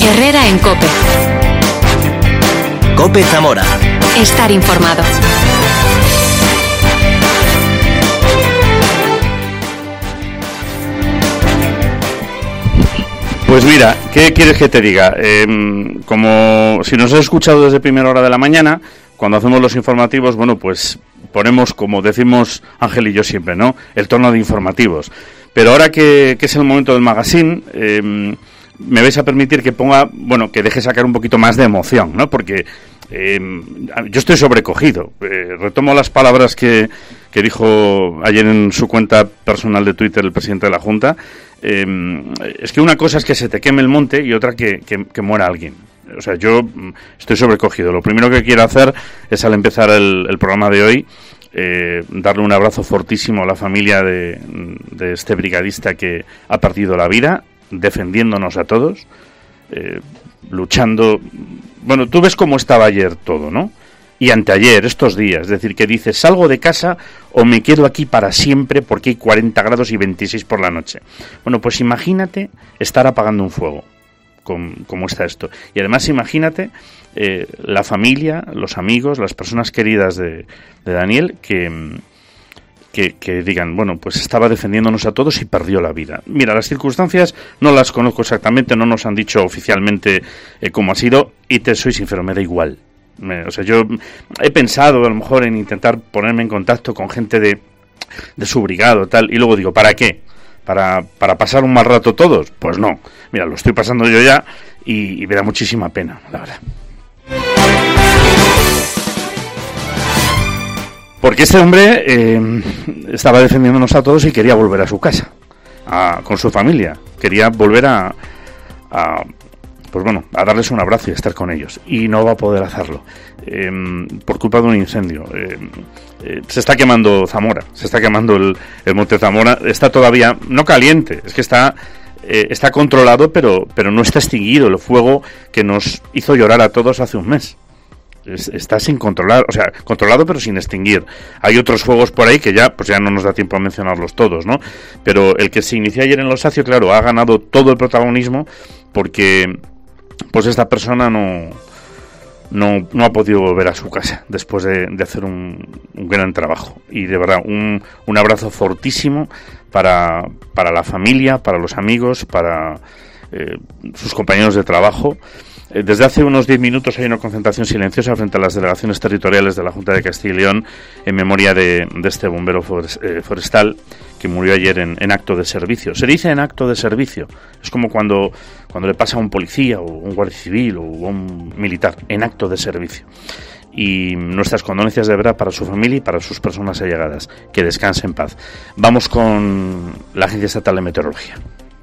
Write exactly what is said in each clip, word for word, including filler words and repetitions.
Herrera en COPE. COPE Zamora. Estar informado. Pues mira, ¿qué quieres que te diga? Eh, como si nos has escuchado desde primera hora de la mañana, cuando hacemos los informativos, bueno, pues ponemos, como decimos Ángel y yo siempre, ¿no?, el tono de informativos. Pero ahora que, que es el momento del magazine, eh, me vais a permitir que ponga, bueno, que deje sacar un poquito más de emoción, ¿no? Porque eh, yo estoy sobrecogido. Eh, retomo las palabras que, que dijo ayer en su cuenta personal de Twitter el presidente de la Junta. Eh, es que una cosa es que se te queme el monte y otra que, que, que muera alguien. O sea, yo estoy sobrecogido. Lo primero que quiero hacer es, al empezar el, el programa de hoy, eh, darle un abrazo fortísimo a la familia de, de este brigadista que ha perdido la vida, defendiéndonos a todos, eh, luchando. Bueno, tú ves cómo estaba ayer todo, ¿no? Y anteayer, estos días, es decir, que dices, salgo de casa o me quedo aquí para siempre porque hay cuarenta grados y veintiséis por la noche. Bueno, pues imagínate estar apagando un fuego, con, como está esto. Y además imagínate eh, la familia, los amigos, las personas queridas de, de Daniel, que, que, que digan, bueno, pues estaba defendiéndonos a todos y perdió la vida. Mira, las circunstancias no las conozco exactamente, no nos han dicho oficialmente eh, cómo ha sido, y te soy sincero, me da igual. Me, o sea, yo he pensado a lo mejor en intentar ponerme en contacto con gente de, de su brigado, tal, y luego digo, ¿para qué? ¿Para, para pasar un mal rato todos? Pues no. Mira, lo estoy pasando yo ya y, y me da muchísima pena, la verdad. Porque este hombre eh, estaba defendiéndonos a todos y quería volver a su casa, a, con su familia. Quería volver a... a pues bueno, a darles un abrazo y a estar con ellos. Y no va a poder hacerlo. Eh, por culpa de un incendio. Eh, eh, se está quemando Zamora. Se está quemando el, el Monte Zamora. Está todavía, no caliente, es que está, eh, está controlado, pero, pero no está extinguido el fuego que nos hizo llorar a todos hace un mes. Es, está sin controlar, o sea, controlado pero sin extinguir. Hay otros fuegos por ahí que ya, pues ya no nos da tiempo a mencionarlos todos, ¿no? Pero el que se inició ayer en Los Acios, claro, ha ganado todo el protagonismo porque... pues esta persona no, no, no ha podido volver a su casa después de, de hacer un, un gran trabajo. Y de verdad, un, un abrazo fortísimo para, para la familia, para los amigos, para eh, sus compañeros de trabajo. Eh, desde hace unos diez minutos hay una concentración silenciosa frente a las delegaciones territoriales de la Junta de Castilla y León en memoria de, de este bombero forestal que murió ayer en, en acto de servicio. Se dice en acto de servicio. Es como cuando, cuando le pasa a un policía o un guardia civil o a un militar, en acto de servicio. Y nuestras condolencias de verdad para su familia y para sus personas allegadas. Que descanse en paz. Vamos con la Agencia Estatal de Meteorología.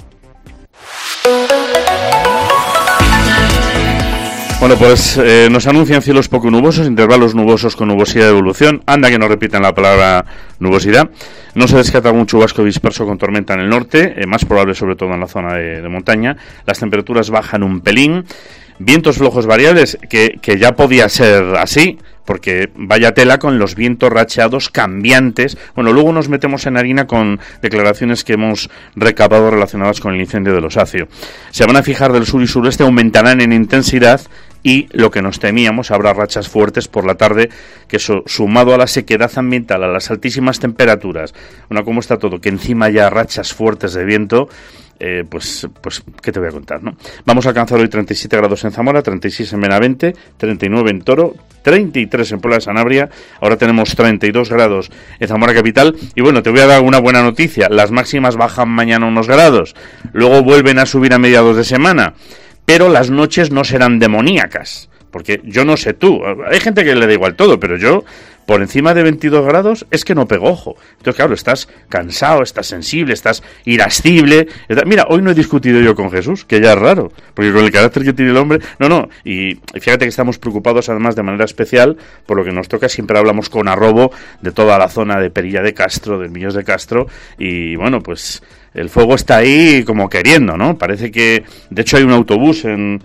Bueno, pues eh, nos anuncian cielos poco nubosos, intervalos nubosos con nubosidad de evolución. Anda que no repiten la palabra nubosidad. No se descarta algún chubasco disperso con tormenta en el norte, eh, más probable sobre todo en la zona de, de montaña. Las temperaturas bajan un pelín. Vientos flojos variables, que, que ya podía ser así, porque vaya tela con los vientos racheados cambiantes. Bueno, luego nos metemos en harina con declaraciones que hemos recabado relacionadas con el incendio de Los Acios. Se van a fijar del sur y sureste, aumentarán en intensidad y, lo que nos temíamos, habrá rachas fuertes por la tarde, que eso, sumado a la sequedad ambiental, a las altísimas temperaturas, bueno, ¿cómo está todo? Que encima ya rachas fuertes de viento. Eh, pues, pues, ¿qué te voy a contar, no? Vamos a alcanzar hoy treinta y siete grados en Zamora, treinta y seis en Benavente, treinta y nueve en Toro, treinta y tres en Puebla de Sanabria. Ahora tenemos treinta y dos grados en Zamora capital. Y bueno, te voy a dar una buena noticia. Las máximas bajan mañana unos grados. Luego vuelven a subir a mediados de semana. Pero las noches no serán demoníacas. Porque yo no sé tú. Hay gente que le da igual todo, pero yo... por encima de veintidós grados es que no pego ojo. Entonces, claro, estás cansado, estás sensible, estás irascible. Estás... Mira, hoy no he discutido yo con Jesús, que ya es raro, porque con el carácter que tiene el hombre... No, no, y fíjate que estamos preocupados además de manera especial por lo que nos toca. Siempre hablamos con arrobo de toda la zona de Perilla de Castro, del Millos de Castro, y bueno, pues el fuego está ahí como queriendo, ¿no? Parece que, de hecho, hay un autobús en...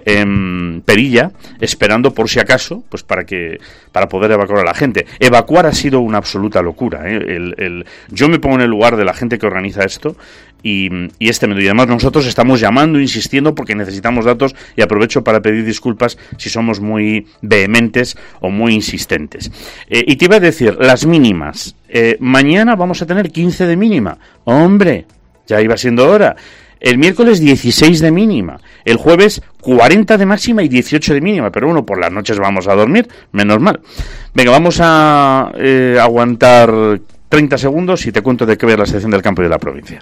en perilla, esperando por si acaso, pues para que para poder evacuar a la gente. Evacuar ha sido una absoluta locura, ¿eh? El, el, yo me pongo en el lugar de la gente que organiza esto y, y este medio. Y además nosotros estamos llamando, insistiendo, porque necesitamos datos, y aprovecho para pedir disculpas si somos muy vehementes o muy insistentes. Eh, y te iba a decir, las mínimas. Eh, mañana vamos a tener quince de mínima. ¡Hombre! Ya iba siendo hora. El miércoles dieciséis de mínima. El jueves cuarenta de máxima y dieciocho de mínima. Pero bueno, por las noches vamos a dormir, menos mal. Venga, vamos a eh, aguantar treinta segundos y te cuento de qué va la sección del campo y de la provincia.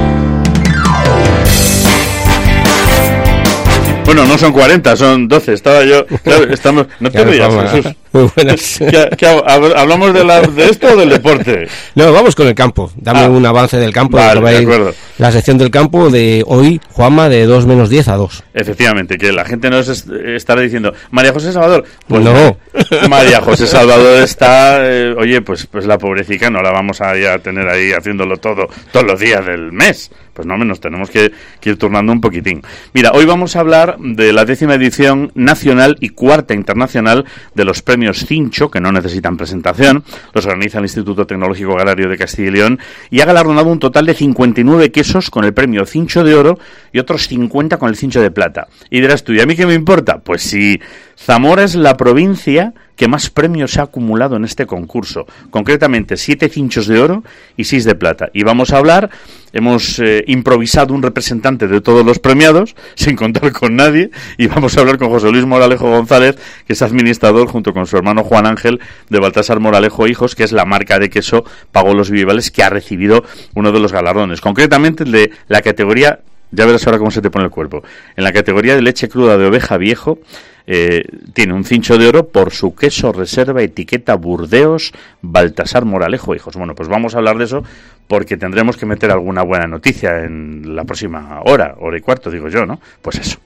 Bueno, no son cuarenta, son doce. Estaba yo... Claro, estamos... No te rías, Jesús. Muy buenas. ¿Qué, qué, ¿Hablamos de, la, de esto o del deporte? No, vamos con el campo. Dame ah, un avance del campo. Vale, de acuerdo. La sección del campo de hoy, Juanma, de dos menos diez a dos. Efectivamente, que la gente nos est- estará diciendo, María José Salvador. Pues no. María José Salvador está... Eh, oye, pues pues la pobrecita no la vamos a, a tener ahí haciéndolo todo, todos los días del mes. Pues no, menos tenemos que, que ir turnando un poquitín. Mira, hoy vamos a hablar de la décima edición nacional y cuarta internacional de los premios Cincho, que no necesitan presentación. Los organiza el Instituto Tecnológico Agrario de Castilla y León y ha galardonado un total de cincuenta y nueve quesos con el premio Cincho de Oro y otros cincuenta con el Cincho de Plata. Y dirás tú, ¿y a mí qué me importa? Pues si Zamora es la provincia que más premios ha acumulado en este concurso, concretamente siete cinchos de oro y seis de plata. Y vamos a hablar, hemos eh, improvisado un representante de todos los premiados, sin contar con nadie, y vamos a hablar con José Luis Moralejo González, que es administrador, junto con su hermano Juan Ángel, de Baltasar Moralejo Hijos, que es la marca de queso Pago los Vivales, que ha recibido uno de los galardones, concretamente el de la categoría... Ya verás ahora cómo se te pone el cuerpo. En la categoría de leche cruda de oveja viejo, eh, tiene un cincho de oro por su queso reserva etiqueta Burdeos Baltasar Moralejo Hijos. Bueno, pues vamos a hablar de eso porque tendremos que meter alguna buena noticia en la próxima hora, hora y cuarto, digo yo, ¿no? Pues eso.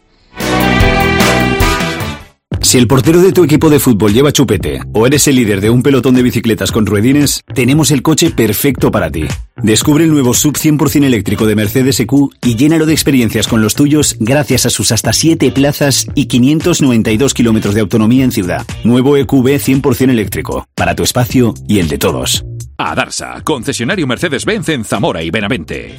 Si el portero de tu equipo de fútbol lleva chupete o eres el líder de un pelotón de bicicletas con ruedines, tenemos el coche perfecto para ti. Descubre el nuevo Sub cien por ciento eléctrico de Mercedes E Q y llénalo de experiencias con los tuyos gracias a sus hasta siete plazas y quinientos noventa y dos kilómetros de autonomía en ciudad. Nuevo E Q B cien por ciento eléctrico, para tu espacio y el de todos. Adarsa, concesionario Mercedes-Benz en Zamora y Benavente.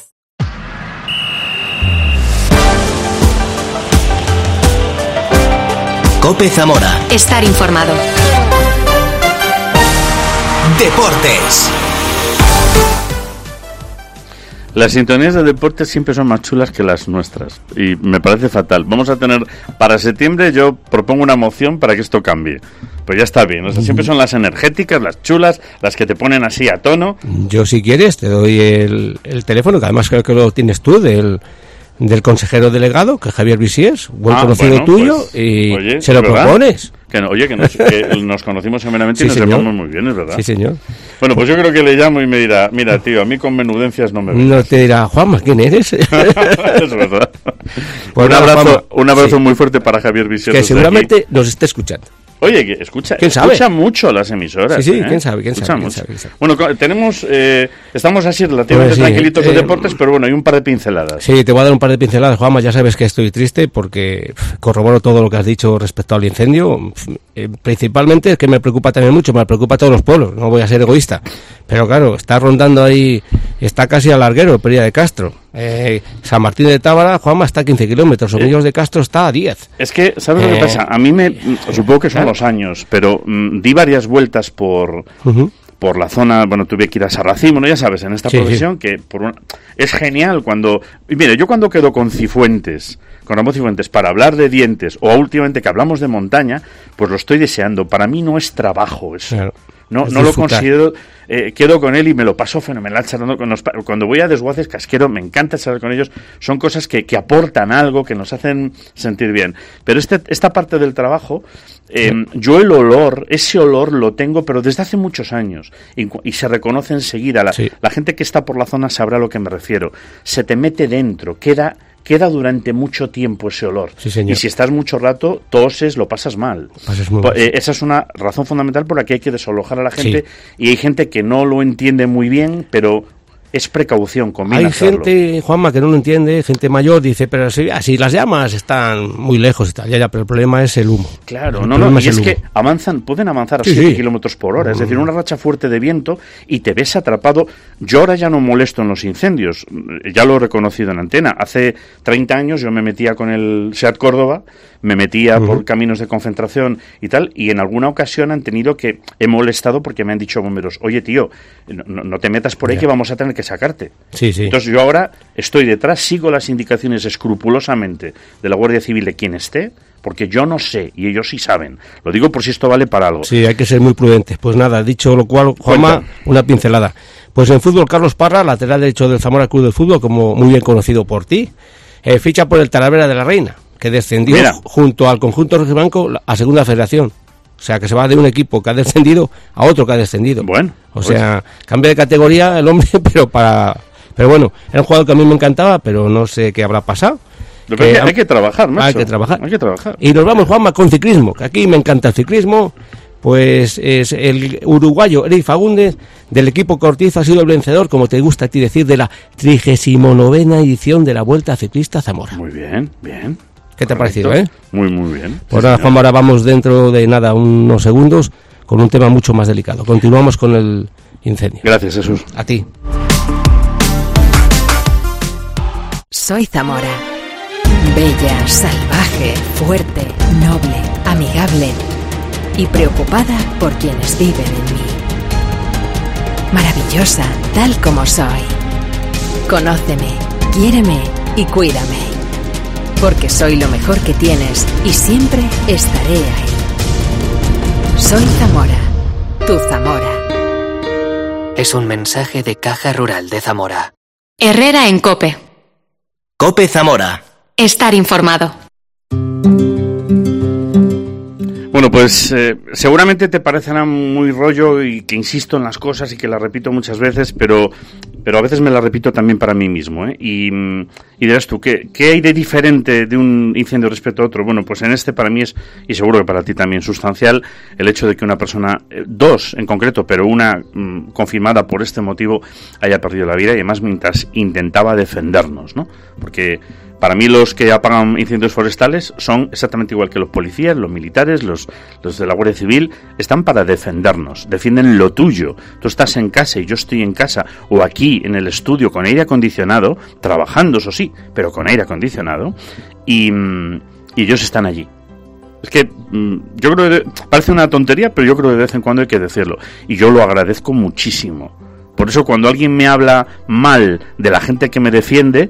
COPE Zamora. Estar informado. Deportes. Las sintonías de deportes siempre son más chulas que las nuestras y me parece fatal. Vamos a tener para septiembre, yo propongo una moción para que esto cambie. Pues ya está bien, o sea, siempre son las energéticas, las chulas, las que te ponen así a tono. Yo, si quieres, te doy el, el teléfono, que además creo que lo tienes tú, del... del consejero delegado, que es Javier Visiers, buen ah, conocido bueno, tuyo, pues, y oye, se lo ¿verdad? propones. Que no, oye, que nos, que nos conocimos semanalmente sí, y nos señor. llevamos muy bien, es verdad. Sí, señor. Bueno, pues yo creo que le llamo y me dirá, mira, tío, a mí con menudencias no me ves. No te dirá, Juanma, ¿quién eres? Es verdad. Pues un abrazo, Juanma, un abrazo sí. muy fuerte para Javier Visiers. Que seguramente aquí nos esté escuchando. Oye, que escucha, ¿quién sabe? escucha mucho las emisoras. Sí, sí, ¿eh? quién sabe, quién sabe, quién sabe, sabe, quién sabe. Bueno, tenemos, eh, estamos así relativamente pues sí, tranquilitos eh, de deportes, pero bueno, hay un par de pinceladas. Sí, te voy a dar un par de pinceladas, Juanma, ya sabes que estoy triste porque pff, corroboro todo lo que has dicho respecto al incendio. Pff, eh, principalmente es que me preocupa también mucho, me preocupa a todos los pueblos, no voy a ser egoísta. Pero claro, está rondando ahí, está casi al larguero, Pería de Castro. Eh, San Martín de Tábara, Juanma, está a quince kilómetros, Omillos de Castro está a diez. Es que, ¿sabes eh, lo que pasa? A mí me, supongo que son claro. los años, pero mm, di varias vueltas por... Uh-huh. por la zona, bueno, tuve que ir a Sarracín, bueno, ya sabes, en esta sí, profesión sí. que por una, es genial cuando... Y mire, yo cuando quedo con Cifuentes, con Ramón Cifuentes, para hablar de dientes, o últimamente que hablamos de montaña, pues lo estoy deseando. Para mí no es trabajo eso. Claro. No, no lo considero, eh, quedo con él y me lo paso fenomenal charlando con los, cuando voy a Desguaces Casquero me encanta charlar con ellos, son cosas que, que aportan algo, que nos hacen sentir bien, pero este, esta parte del trabajo, eh, sí. yo el olor, ese olor lo tengo pero desde hace muchos años y, y se reconoce enseguida, la, sí. la gente que está por la zona sabrá a lo que me refiero, se te mete dentro, queda... queda durante mucho tiempo ese olor. Sí, señor. Y si estás mucho rato, toses, lo pasas mal. Pasas muy mal. Eh, esa es una razón fundamental por la que hay que desalojar a la gente. Sí. Y hay gente que no lo entiende muy bien, pero es precaución, conviene Hay hacerlo. gente, Juanma, que no lo entiende, gente mayor, dice, pero si, si las llamas están muy lejos y tal, ya, ya, pero el problema es el humo. Claro, el no, no, y es es el que avanzan, pueden avanzar a sí, siete sí. kilómetros por hora, es decir, una racha fuerte de viento y te ves atrapado. Yo ahora ya no molesto en los incendios, ya lo he reconocido en antena. Hace treinta años yo me metía con el SEAT Córdoba, me metía uh-huh. por caminos de concentración y tal, y en alguna ocasión han tenido que, he molestado porque me han dicho bomberos, oye tío, no, no te metas por ahí, yeah. que vamos a tener que sacarte. Sí, sí. Entonces yo ahora estoy detrás, sigo las indicaciones escrupulosamente de la Guardia Civil de quien esté, porque yo no sé y ellos sí saben. Lo digo por si esto vale para algo. Sí, hay que ser muy prudentes. Pues nada, dicho lo cual, Juanma, una pincelada. Pues en fútbol, Carlos Parra, lateral derecho del Zamora Club de Fútbol, como muy bien conocido por ti, eh, ficha por el Talavera de la Reina, que descendió Mira. junto al conjunto rojiblanco a Segunda Federación. O sea, que se va de un equipo que ha descendido a otro que ha descendido. Bueno. O pues. sea, cambia de categoría el hombre, pero para... Pero bueno, era un jugador que a mí me encantaba, pero no sé qué habrá pasado. Lo que que hay que trabajar, macho. Hay que trabajar. Hay que trabajar. Y nos vamos, Juanma, con ciclismo, que aquí me encanta el ciclismo. Pues es el uruguayo Eric Fagundes, del equipo Cortizo, ha sido el vencedor, como te gusta a ti decir, de la trigésima novena edición de la Vuelta Ciclista Zamora. Muy bien, bien. ¿Qué te Correcto. ha parecido, eh? Muy, muy bien. Pues sí, nada, Juanma, ahora vamos dentro de nada, unos segundos, con un tema mucho más delicado. Continuamos con el incendio. Gracias, Jesús. A ti. Soy Zamora. Bella, salvaje, fuerte, noble, amigable y preocupada por quienes viven en mí. Maravillosa, tal como soy. Conóceme, quiéreme y cuídame. Porque soy lo mejor que tienes y siempre estaré ahí. Soy Zamora, tu Zamora. Es un mensaje de Caja Rural de Zamora. Herrera en COPE. COPE Zamora. Estar informado. Bueno, pues eh, seguramente te parecerá muy rollo y que insisto en las cosas y que las repito muchas veces, pero pero a veces me las repito también para mí mismo, ¿eh? Y, y dirás tú, ¿qué, ¿qué hay de diferente de un incendio respecto a otro? Bueno, pues en este para mí es, y seguro que para ti también, sustancial el hecho de que una persona, eh, dos en concreto, pero una mm, confirmada por este motivo, haya perdido la vida y además mientras intentaba defendernos, ¿no? Porque para mí los que apagan incendios forestales son exactamente igual que los policías, los militares, los, los de la Guardia Civil, están para defendernos, defienden lo tuyo. Tú estás en casa y yo estoy en casa, o aquí en el estudio con aire acondicionado, trabajando, eso sí, pero con aire acondicionado, y, y ellos están allí. Es que yo creo que parece una tontería, pero yo creo que de vez en cuando hay que decirlo, y yo lo agradezco muchísimo. Por eso cuando alguien me habla mal de la gente que me defiende,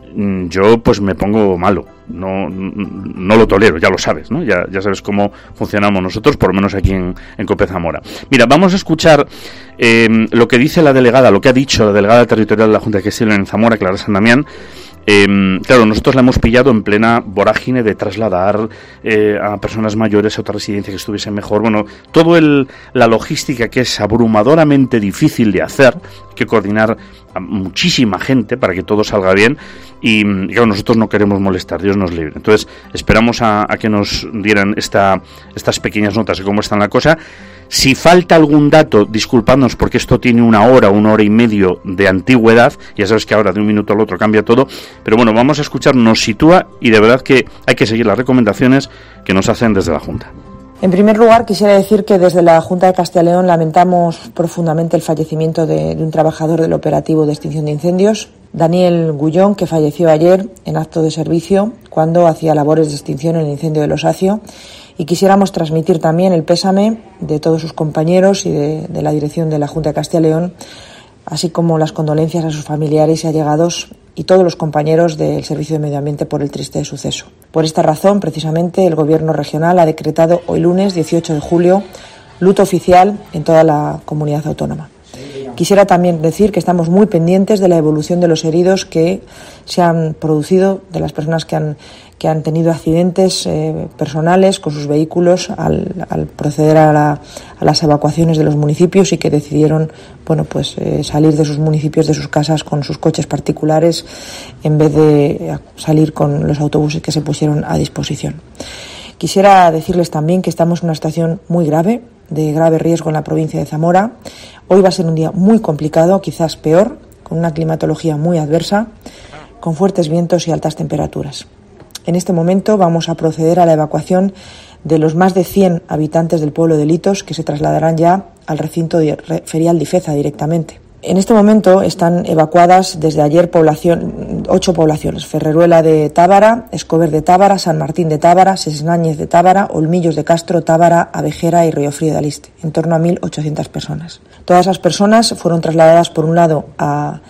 yo pues me pongo malo, no, no lo tolero, ya lo sabes, ¿no? Ya, ya sabes cómo funcionamos nosotros, por lo menos aquí en, en COPE Zamora. Mira, vamos a escuchar eh, lo que dice la delegada, lo que ha dicho la delegada territorial de la Junta de Castilla en Zamora, Clara San Damián. Eh, claro, nosotros la hemos pillado en plena vorágine de trasladar eh, a personas mayores a otra residencia que estuviese mejor. Bueno, todo el, la logística que es abrumadoramente difícil de hacer, hay que coordinar a muchísima gente para que todo salga bien y, y claro, nosotros no queremos molestar, Dios nos libre. Entonces esperamos a, a que nos dieran esta, estas pequeñas notas de cómo está la cosa. Si falta algún dato, disculpadnos porque esto tiene una hora, una hora y medio de antigüedad, ya sabes que ahora de un minuto al otro cambia todo, pero bueno, vamos a escuchar, nos sitúa y de verdad que hay que seguir las recomendaciones que nos hacen desde la Junta. En primer lugar, quisiera decir que desde la Junta de Castilla y León lamentamos profundamente el fallecimiento de, de un trabajador del operativo de extinción de incendios, Daniel Gullón, que falleció ayer en acto de servicio cuando hacía labores de extinción en el incendio del Osacio. Y quisiéramos transmitir también el pésame de todos sus compañeros y de, de la dirección de la Junta de Castilla y León, así como las condolencias a sus familiares y allegados y todos los compañeros del Servicio de Medio Ambiente por el triste suceso. Por esta razón, precisamente, el Gobierno regional ha decretado hoy lunes, dieciocho de julio, luto oficial en toda la comunidad autónoma. Quisiera también decir que estamos muy pendientes de la evolución de los heridos que se han producido, de las personas que han, que han tenido accidentes eh, personales con sus vehículos al, al proceder a, la, a las evacuaciones de los municipios y que decidieron bueno, pues, eh, salir de sus municipios, de sus casas con sus coches particulares en vez de salir con los autobuses que se pusieron a disposición. Quisiera decirles también que estamos en una situación muy grave, de grave riesgo en la provincia de Zamora. Hoy va a ser un día muy complicado, quizás peor, con una climatología muy adversa, con fuertes vientos y altas temperaturas. En este momento vamos a proceder a la evacuación de los más de cien habitantes del pueblo de Litos, que se trasladarán ya al recinto ferial de Ifeza directamente. En este momento están evacuadas desde ayer población, ocho poblaciones: Ferreruela de Tábara, Escober de Tábara, San Martín de Tábara, Sesnáñez de Tábara, Olmillos de Castro, Tábara, Abejera y Riofrío de Aliste, en torno a mil ochocientas personas. Todas esas personas fueron trasladadas, por un lado, a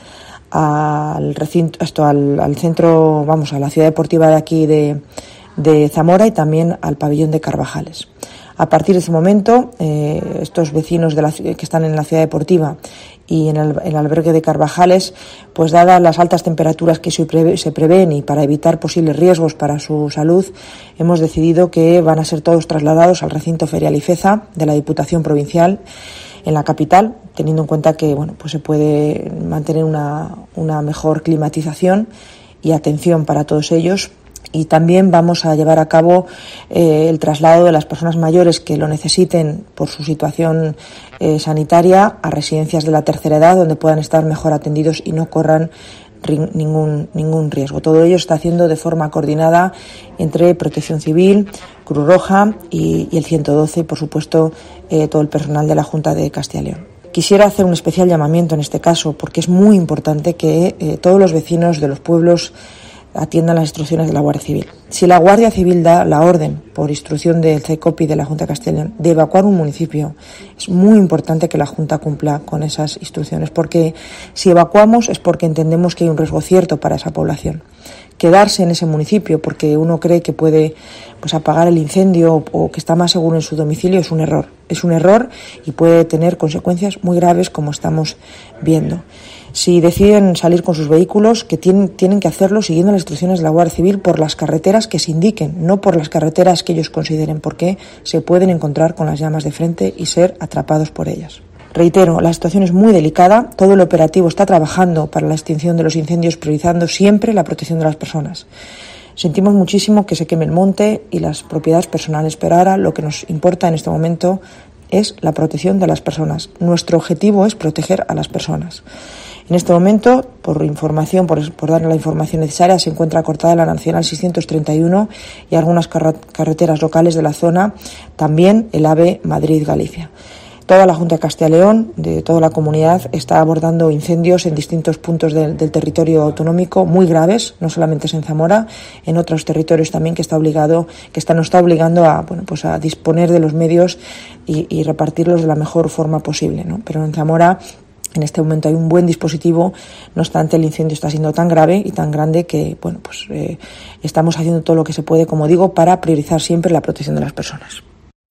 al recinto, esto al, al centro, vamos, a la ciudad deportiva de aquí de, de Zamora, y también al pabellón de Carvajales. A partir de ese momento, eh, estos vecinos de la, que están en la ciudad deportiva y en el, en el albergue de Carvajales, pues dadas las altas temperaturas que se, prevé, se prevén y para evitar posibles riesgos para su salud, hemos decidido que van a ser todos trasladados al recinto ferial Ifeza de la Diputación Provincial en la capital, teniendo en cuenta que bueno, pues se puede mantener una, una mejor climatización y atención para todos ellos. Y también vamos a llevar a cabo eh, el traslado de las personas mayores que lo necesiten por su situación eh, sanitaria a residencias de la tercera edad, donde puedan estar mejor atendidos y no corran ri- ningún, ningún riesgo. Todo ello se está haciendo de forma coordinada entre Protección Civil, Cruz Roja y, y el ciento doce, y por supuesto eh, todo el personal de la Junta de Castilla y León. Quisiera hacer un especial llamamiento en este caso, porque es muy importante que eh, todos los vecinos de los pueblos atiendan las instrucciones de la Guardia Civil. Si la Guardia Civil da la orden, por instrucción del CECOPI de la Junta de Castilla y León, de evacuar un municipio, es muy importante que la Junta cumpla con esas instrucciones, porque si evacuamos es porque entendemos que hay un riesgo cierto para esa población. Quedarse en ese municipio porque uno cree que puede pues apagar el incendio o, o que está más seguro en su domicilio es un error. Es un error y puede tener consecuencias muy graves, como estamos viendo. Si deciden salir con sus vehículos, que tienen, tienen que hacerlo siguiendo las instrucciones de la Guardia Civil por las carreteras que se indiquen, no por las carreteras que ellos consideren, porque se pueden encontrar con las llamas de frente y ser atrapados por ellas. Reitero, la situación es muy delicada, todo el operativo está trabajando para la extinción de los incendios, priorizando siempre la protección de las personas. Sentimos muchísimo que se queme el monte y las propiedades personales, pero ahora lo que nos importa en este momento es la protección de las personas. Nuestro objetivo es proteger a las personas. En este momento, por información, por, por dar la información necesaria, se encuentra cortada la Nacional seiscientos treinta y uno y algunas carra- carreteras locales de la zona, también el AVE Madrid-Galicia. Toda la Junta de Castilla y León, de toda la comunidad, está abordando incendios en distintos puntos de, del territorio autonómico muy graves, no solamente es en Zamora, en otros territorios también que está obligado, que está, nos está obligando a, bueno, pues a disponer de los medios y, y repartirlos de la mejor forma posible, ¿no? Pero en Zamora, en este momento hay un buen dispositivo, no obstante el incendio está siendo tan grave y tan grande que, bueno, pues eh, estamos haciendo todo lo que se puede, como digo, para priorizar siempre la protección de las personas.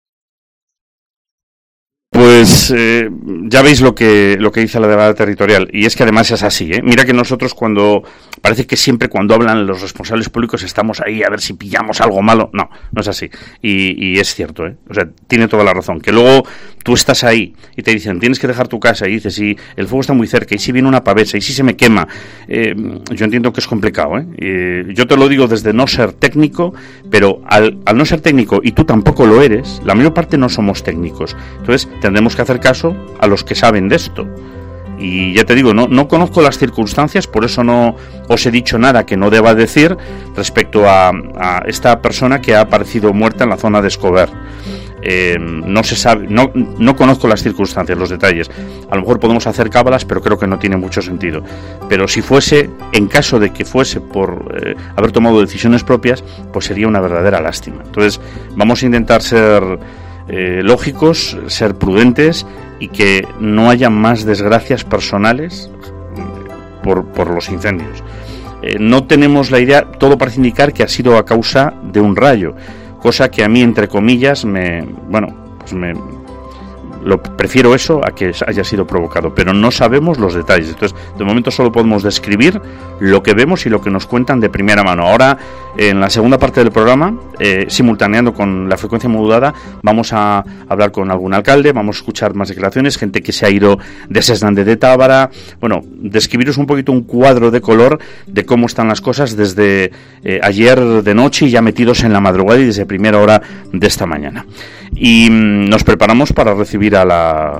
Pues eh, ya veis lo que lo que dice la delegada territorial, y es que además es así, ¿eh? Mira que nosotros cuando, parece que siempre cuando hablan los responsables públicos estamos ahí a ver si pillamos algo malo. No, no es así, y, y es cierto, ¿eh? O sea, tiene toda la razón, que luego tú estás ahí y te dicen tienes que dejar tu casa, y dices, y el fuego está muy cerca, y si viene una pavesa, y si se me quema, eh, yo entiendo que es complicado, ¿eh? Eh, yo te lo digo desde no ser técnico, pero al, al no ser técnico, y tú tampoco lo eres, la mayor parte no somos técnicos, entonces tendremos que hacer caso a los que saben de esto. Y ya te digo, no, no conozco las circunstancias, por eso no os he dicho nada que no deba decir respecto a, a esta persona que ha aparecido muerta en la zona de Escober. Eh, no se sabe, no, no conozco las circunstancias, los detalles. A lo mejor podemos hacer cábalas, pero creo que no tiene mucho sentido. Pero si fuese, en caso de que fuese por eh, haber tomado decisiones propias, pues sería una verdadera lástima. Entonces, vamos a intentar ser eh, lógicos, ser prudentes y que no haya más desgracias personales por, por los incendios. Eh, no tenemos la idea, todo parece indicar que ha sido a causa de un rayo, cosa que a mí, entre comillas, me, bueno, pues me, lo prefiero eso a que haya sido provocado, pero no sabemos los detalles. Entonces, de momento solo podemos describir lo que vemos y lo que nos cuentan de primera mano. Ahora, en la segunda parte del programa, eh, simultaneando con la frecuencia modulada, vamos a hablar con algún alcalde, vamos a escuchar más declaraciones, gente que se ha ido de Sesnáñez de Tábara, bueno, describiros un poquito un cuadro de color de cómo están las cosas desde eh, ayer de noche y ya metidos en la madrugada y desde primera hora de esta mañana. Y mmm, nos preparamos para recibir a la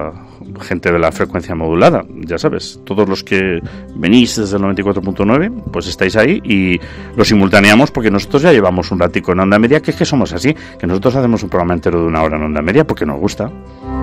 gente de la frecuencia modulada, ya sabes, todos los que venís desde el noventa y cuatro punto nueve, pues estáis ahí y lo simultaneamos porque nosotros ya llevamos un ratico en Onda Media, que es que somos así, que nosotros hacemos un programa entero de una hora en Onda Media porque nos gusta.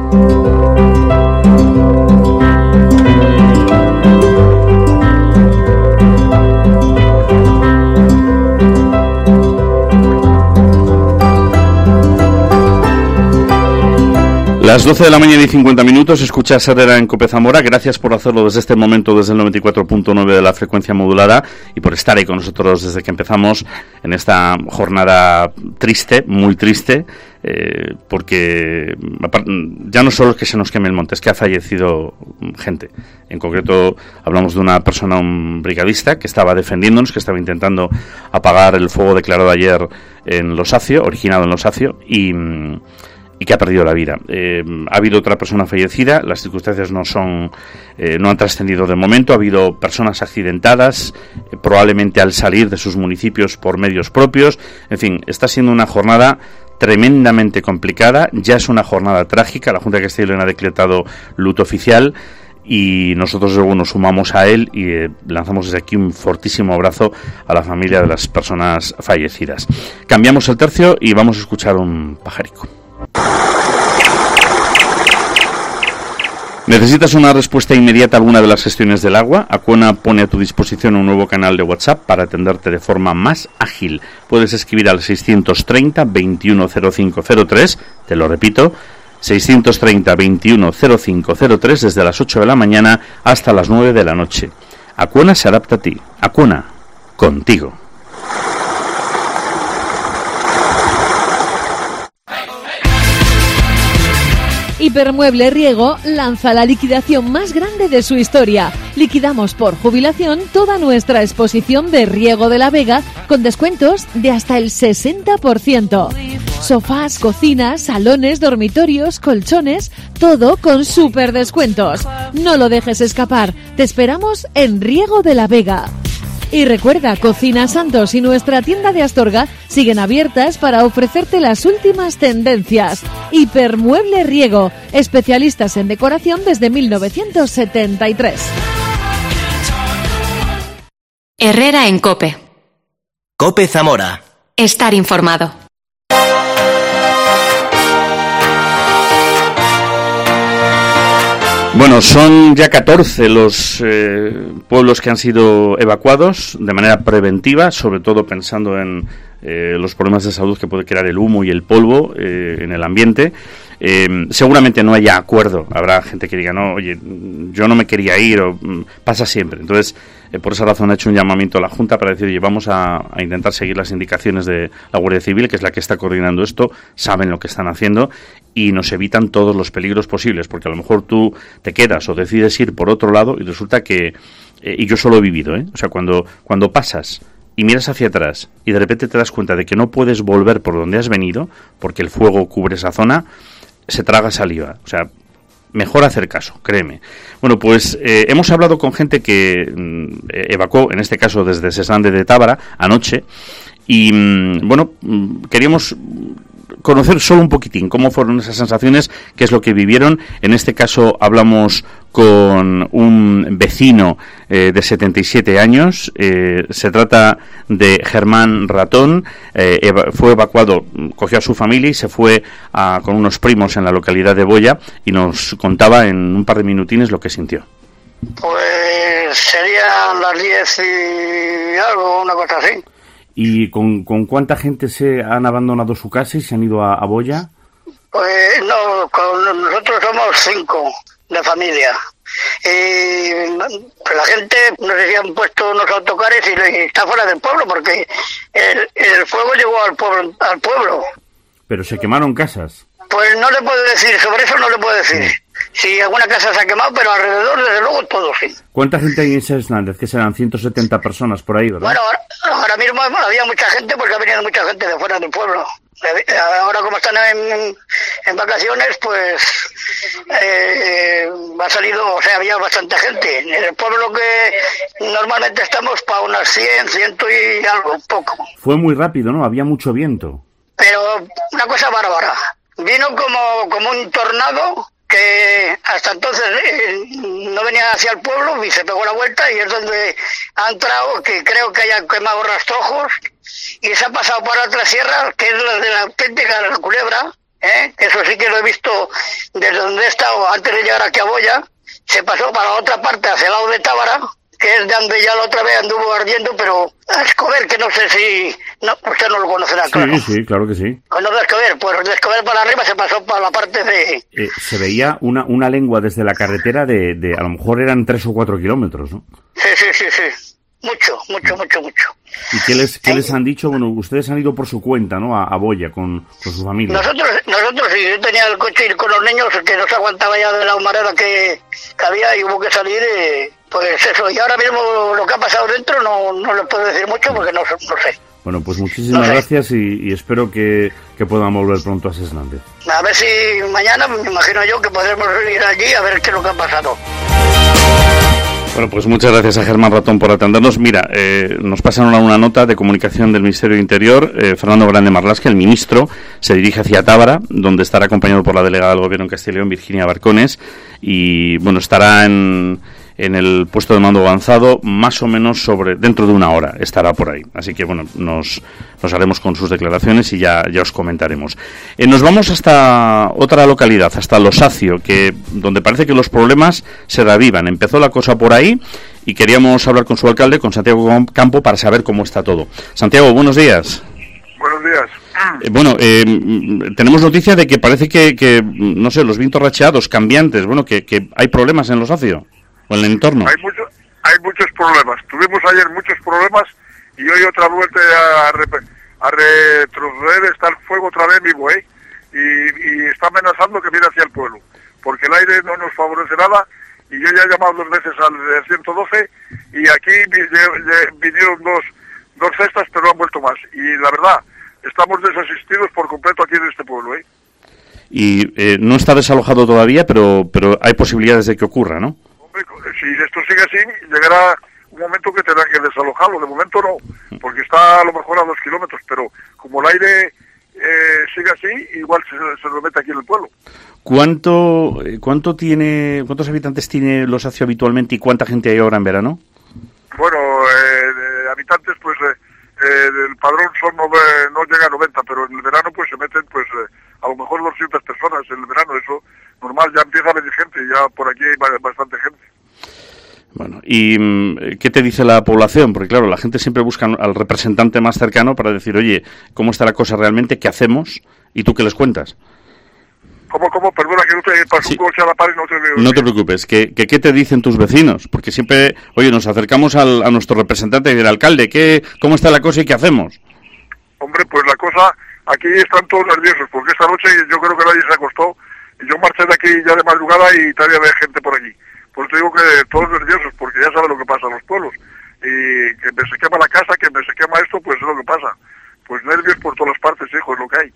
Las doce de la mañana y cincuenta minutos, escuchas Herrera en Cope Zamora. Gracias por hacerlo desde este momento, desde el noventa y cuatro punto nueve de la frecuencia modulada, y por estar ahí con nosotros desde que empezamos en esta jornada triste, muy triste, eh, porque ya no solo es que se nos queme el monte, es que ha fallecido gente. En concreto, hablamos de una persona, un brigadista, que estaba defendiéndonos, que estaba intentando apagar el fuego declarado ayer en Los Acio, originado en Los Acio, y... y que ha perdido la vida. Eh, ha habido otra persona fallecida, las circunstancias no son eh, no han trascendido de momento, ha habido personas accidentadas, eh, probablemente al salir de sus municipios por medios propios. En fin, está siendo una jornada tremendamente complicada, ya es una jornada trágica. La Junta de Castilla y León ha decretado luto oficial y nosotros luego nos sumamos a él y eh, lanzamos desde aquí un fortísimo abrazo a la familia de las personas fallecidas. Cambiamos el tercio y vamos a escuchar un pajarico. ¿Necesitas una respuesta inmediata a alguna de las gestiones del agua? Acona pone a tu disposición un nuevo canal de WhatsApp para atenderte de forma más ágil. Puedes escribir al seiscientos treinta, veintiuno cero cinco cero tres, te lo repito, seiscientos treinta, veintiuno cero cinco cero tres, desde las ocho de la mañana hasta las nueve de la noche. Acona se adapta a ti. Acona, contigo. Hipermueble Riego lanza la liquidación más grande de su historia. Liquidamos por jubilación toda nuestra exposición de Riego de la Vega con descuentos de hasta el sesenta por ciento. Sofás, cocinas, salones, dormitorios, colchones, todo con súper descuentos. No lo dejes escapar. Te esperamos en Riego de la Vega. Y recuerda, Cocina Santos y nuestra tienda de Astorga siguen abiertas para ofrecerte las últimas tendencias. Hipermueble Riego, especialistas en decoración desde mil novecientos setenta y tres. Herrera en Cope. Cope Zamora. Estar informado. Bueno, son ya catorce los eh, pueblos que han sido evacuados de manera preventiva, sobre todo pensando en eh, los problemas de salud que puede crear el humo y el polvo eh, en el ambiente. Eh, seguramente no haya acuerdo, habrá gente que diga, no, oye, yo no me quería ir, o pasa siempre. Entonces, eh, por esa razón ha hecho un llamamiento a la Junta para decir, oye, vamos a, a intentar seguir las indicaciones de la Guardia Civil, que es la que está coordinando esto, saben lo que están haciendo y nos evitan todos los peligros posibles, porque a lo mejor tú te quedas o decides ir por otro lado y resulta que, eh, y yo solo he vivido, ¿eh? O sea, cuando, cuando pasas y miras hacia atrás y de repente te das cuenta de que no puedes volver por donde has venido, porque el fuego cubre esa zona, se traga saliva. O sea, mejor hacer caso, créeme. Bueno, pues eh, hemos hablado con gente que mm, evacuó, en este caso desde Sesande de Tábara, anoche, y mm, bueno, mm, queríamos conocer solo un poquitín cómo fueron esas sensaciones, qué es lo que vivieron. En este caso hablamos con un vecino eh, de setenta y siete años, eh, se trata de Germán Ratón, eh, eva- fue evacuado, cogió a su familia y se fue a, con unos primos en la localidad de Boya, y nos contaba en un par de minutines lo que sintió. Pues serían las diez y algo, una cosa así. ¿Y con, con cuánta gente se han abandonado su casa y se han ido a, a Boya? Pues no, con nosotros somos cinco de familia. Y la gente, no sé si han puesto unos autocares y está fuera del pueblo, porque el, el fuego llegó al pueblo, al pueblo. Pero se quemaron casas. Pues no le puedo decir, sobre eso no le puedo decir. Si alguna casa se ha quemado, pero alrededor, desde luego, todo sí. ¿Cuánta gente hay en Sesnández? Que serán ciento setenta personas por ahí, ¿verdad? Bueno, ahora, ahora mismo bueno, había mucha gente porque ha venido mucha gente de fuera del pueblo. Ahora, como están en, en vacaciones, pues eh, ha salido, o sea, había bastante gente. En el pueblo que normalmente estamos para unas cien, ciento y algo, poco. Fue muy rápido, ¿no? Había mucho viento. Pero una cosa bárbara. Vino como, como un tornado que hasta entonces eh, no venía hacia el pueblo y se pegó la vuelta y es donde ha entrado, que creo que haya quemado rastrojos y se ha pasado por otra sierra, que es la de la auténtica de la Culebra, ¿eh? Eso sí que lo he visto desde donde he estado antes de llegar aquí a Boya. Se pasó para la otra parte, hacia el lado de Tábara, que es de donde ya la otra vez anduvo ardiendo, pero a Escober, que no sé si... no, usted no lo conocerá, sí, claro. Sí, sí, claro que sí. Conoce a Escober, pues de Escober para arriba se pasó para la parte de... Eh, se veía una, una lengua desde la carretera de, de... a lo mejor eran tres o cuatro kilómetros, ¿no? Sí, sí, sí, sí. Mucho, mucho, mucho, mucho. ¿Y qué les, qué les han dicho? Bueno, ustedes han ido por su cuenta, ¿no? A, a Boya con, con su familia. Nosotros, nosotros sí, yo tenía el coche ir con los niños, que no se aguantaba ya de la humareda que, que había y hubo que salir, eh, pues eso. Y ahora mismo lo que ha pasado dentro no, no les puedo decir mucho porque no, no sé. Bueno, pues muchísimas no sé. gracias y, y espero que, que puedan volver pronto a Sesnante. A ver si mañana, me imagino yo, que podremos ir allí a ver qué es lo que ha pasado. Bueno, pues muchas gracias a Germán Ratón por atendernos. Mira, eh, nos pasan ahora una nota de comunicación del Ministerio de Interior. Eh, Fernando Grande Marlasque, el ministro, se dirige hacia Tábara, donde estará acompañado por la delegada del Gobierno en Castilla y León, Virginia Barcones, y bueno, estará en, en el puesto de mando avanzado más o menos sobre dentro de una hora, estará por ahí. Así que bueno, nos, nos haremos con sus declaraciones y ya, ya os comentaremos. Eh, nos vamos hasta otra localidad, hasta Losacio, que donde parece que los problemas se reavivan. Empezó la cosa por ahí y queríamos hablar con su alcalde, con Santiago Campo, para saber cómo está todo. Santiago, buenos días. Buenos días. Eh, bueno, eh, tenemos noticia de que parece que, que, no sé, los vientos racheados, cambiantes, bueno, que, que hay problemas en Losacio o en el entorno. Hay, mucho, hay muchos problemas. Tuvimos ayer muchos problemas y hoy otra vuelta a, a retroceder, está el fuego otra vez vivo, ¿eh? Y, y está amenazando que viene hacia el pueblo, porque el aire no nos favorece nada. Y yo ya he llamado dos veces al ciento doce y aquí vinieron dos, dos cestas, pero no han vuelto más. Y la verdad, estamos desasistidos por completo aquí en este pueblo, ¿eh? Y eh, no está desalojado todavía, pero pero hay posibilidades de que ocurra, ¿no? Hombre, si esto sigue así, llegará un momento que tendrá que desalojarlo. De momento no, porque está a lo mejor a dos kilómetros, pero como el aire eh, sigue así, igual se, se lo mete aquí en el pueblo. ¿Cuánto cuánto tiene cuántos habitantes tiene Losacio habitualmente y cuánta gente hay ahora en verano? Bueno, eh, de habitantes, pues eh, eh, el padrón son no, no llega a noventa, pero en el verano pues se meten pues eh, a lo mejor doscientas personas en el verano. Eso normal, ya empieza a venir gente, ya por aquí hay bastante gente. Bueno, ¿y qué te dice la población? Porque claro, la gente siempre busca al representante más cercano para decir, oye, ¿cómo está la cosa realmente? ¿Qué hacemos? ¿Y tú qué les cuentas? ¿Cómo, cómo? Perdona que no te paso sí. un coche a la par y no te veo. No te preocupes. ¿Qué, qué, qué te dicen tus vecinos? Porque siempre, oye, nos acercamos al, a nuestro representante y el alcalde. ¿Qué, ¿Cómo está la cosa y qué hacemos? Hombre, pues la cosa, aquí están todos nerviosos, porque esta noche yo creo que nadie se acostó. Y yo marché de aquí ya de madrugada y todavía había gente por allí. Pues te digo que todos nerviosos, porque ya saben lo que pasa en los pueblos. Y que me se quema la casa, que me se quema esto, pues es lo que pasa. Pues nervios por todas partes, hijo, es lo que hay.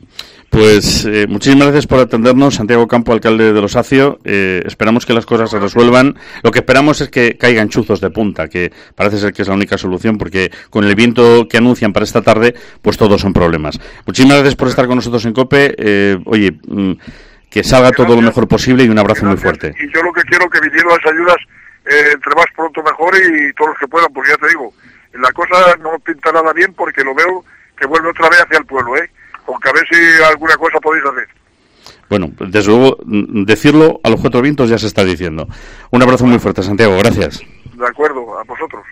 Pues eh, muchísimas gracias por atendernos, Santiago Campo, alcalde de Losacio. Eh, esperamos que las cosas se resuelvan. Lo que esperamos es que caigan chuzos de punta, que parece ser que es la única solución, porque con el viento que anuncian para esta tarde, pues todos son problemas. Muchísimas gracias por estar con nosotros en COPE. Eh, oye, mm, que salga todo lo mejor posible y un abrazo muy fuerte. Y yo lo que quiero que vinieran las ayudas eh, entre más pronto mejor y todos los que puedan, porque ya te digo, la cosa no pinta nada bien porque lo veo que vuelve otra vez hacia el pueblo, ¿eh? Aunque a ver si alguna cosa podéis hacer. Bueno, desde luego, decirlo a los cuatro vientos ya se está diciendo. Un abrazo muy fuerte, Santiago, gracias. De acuerdo, a vosotros.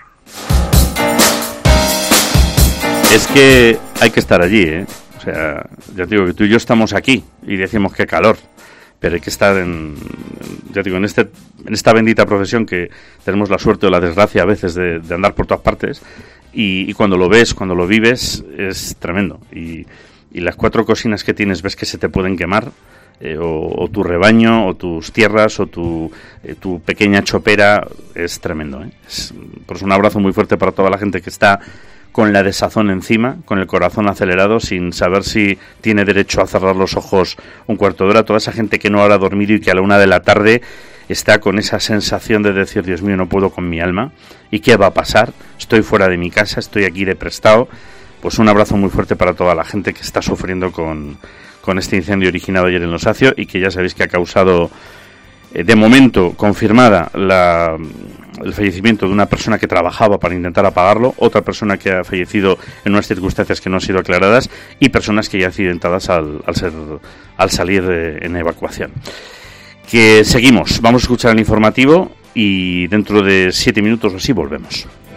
Es que hay que estar allí, ¿eh? O sea, ya te digo que tú y yo estamos aquí y decimos qué calor, pero hay que estar en, ya digo, en este, en esta bendita profesión que tenemos la suerte o la desgracia a veces de, de andar por todas partes y, y cuando lo ves, cuando lo vives, es tremendo. Y, y las cuatro cocinas que tienes ves que se te pueden quemar, eh, o, o tu rebaño, o tus tierras, o tu, eh, tu pequeña chopera, es tremendo, ¿eh? Es, pues un abrazo muy fuerte para toda la gente que está con la desazón encima, con el corazón acelerado, sin saber si tiene derecho a cerrar los ojos un cuarto de hora. Toda esa gente que no habrá dormido y que a la una de la tarde está con esa sensación de decir, Dios mío, no puedo con mi alma. ¿Y qué va a pasar? Estoy fuera de mi casa, estoy aquí de prestado. Pues un abrazo muy fuerte para toda la gente que está sufriendo con, con este incendio originado ayer en Los Acio y que ya sabéis que ha causado, eh, de momento, confirmada la, el fallecimiento de una persona que trabajaba para intentar apagarlo, otra persona que ha fallecido en unas circunstancias que no han sido aclaradas y personas que ya accidentadas al, al, ser, al salir eh, en evacuación. Que seguimos, vamos a escuchar el informativo y dentro de siete minutos o así volvemos.